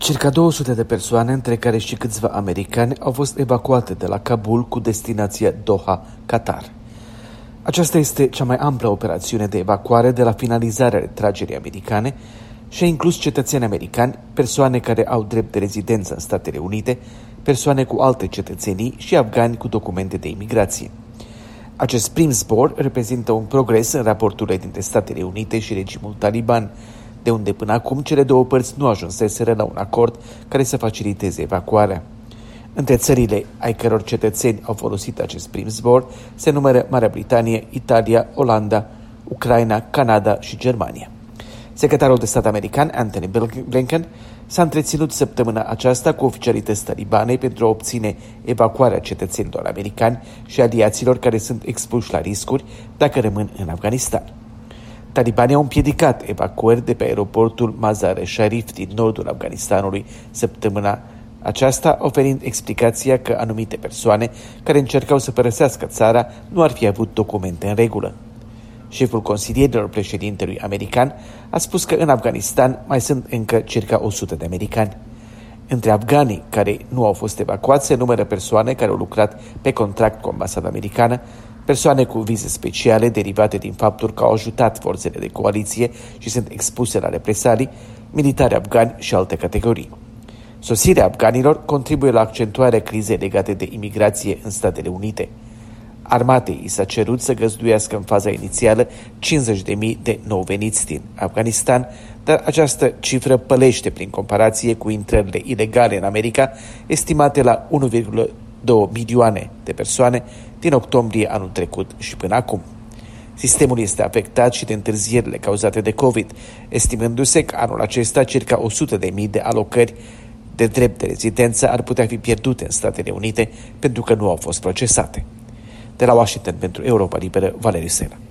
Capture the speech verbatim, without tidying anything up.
Circa două sute de persoane, între care și câțiva americani, au fost evacuate de la Kabul cu destinația Doha, Qatar. Aceasta este cea mai amplă operațiune de evacuare de la finalizarea retragerii americane și a inclus cetățeni americani, persoane care au drept de rezidență în Statele Unite, persoane cu alte cetățenii și afgani cu documente de imigrație. Acest prim zbor reprezintă un progres în raporturile dintre Statele Unite și regimul taliban, de unde până acum cele două părți nu ajunseseră la un acord care să faciliteze evacuarea. Între țările ai căror cetățeni au folosit acest prim zbor se numără Marea Britanie, Italia, Olanda, Ucraina, Canada și Germania. Secretarul de stat american Antony Blinken s-a întreținut săptămâna aceasta cu oficialități talibane pentru a obține evacuarea cetățenilor americani și aliaților care sunt expuși la riscuri dacă rămân în Afganistan. Talibanii au împiedicat evacuări de pe aeroportul Mazar-e-Sharif din nordul Afganistanului săptămâna aceasta, oferind explicația că anumite persoane care încercau să părăsească țara nu ar fi avut documente în regulă. Șeful consilierilor președintelui american a spus că în Afganistan mai sunt încă circa o sută de americani. Între afganii care nu au fost evacuați se numără persoane care au lucrat pe contract cu ambasada americană, persoane cu vize speciale derivate din faptul că au ajutat forțele de coaliție și sunt expuse la represalii, militari afgani și alte categorii. Sosirea afganilor contribuie la accentuarea crizei legate de imigrație în Statele Unite. Armatei i s-a cerut să găzduiască în faza inițială cincizeci de mii de nou veniți din Afganistan, dar această cifră pălește prin comparație cu intrările ilegale în America, estimate la unu virgulă doi milioane de persoane din octombrie anul trecut și până acum. Sistemul este afectat și de întârzierile cauzate de COVID, estimându-se că anul acesta circa o sută de mii de alocări de drept de rezidență ar putea fi pierdute în Statele Unite pentru că nu au fost procesate. De la Washington pentru Europa Liberă, Valeriu Sela.